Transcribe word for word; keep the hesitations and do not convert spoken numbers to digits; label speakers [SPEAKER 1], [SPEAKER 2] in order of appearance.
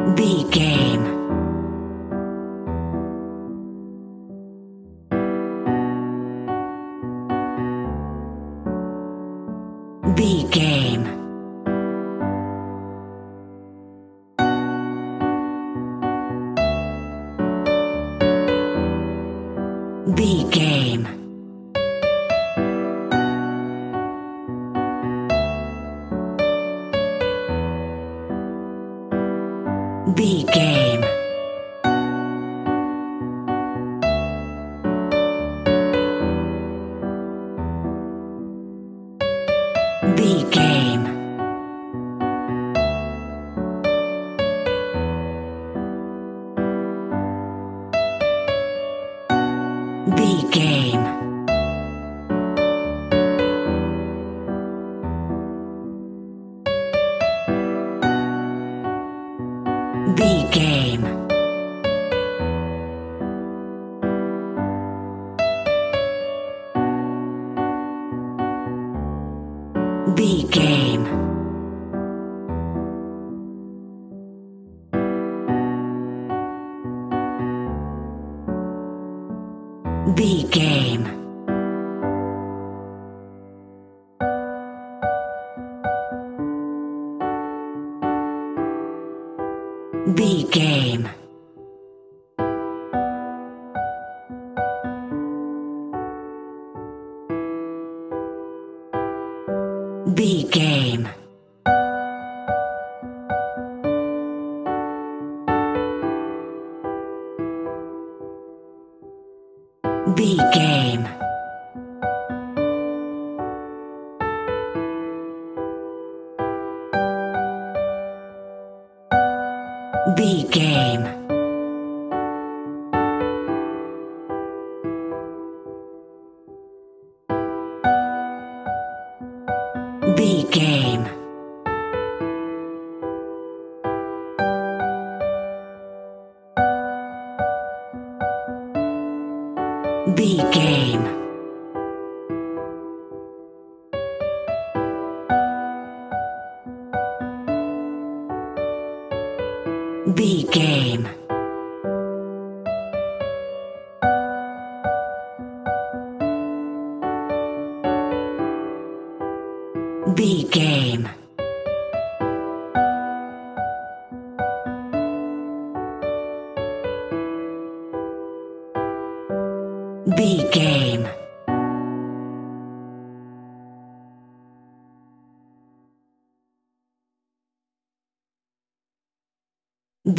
[SPEAKER 1] B game. B game. B game. B game. B game. B game. B game. B game. B game. B game. B game. B game. B game. B game. B game. B game. B game. B game.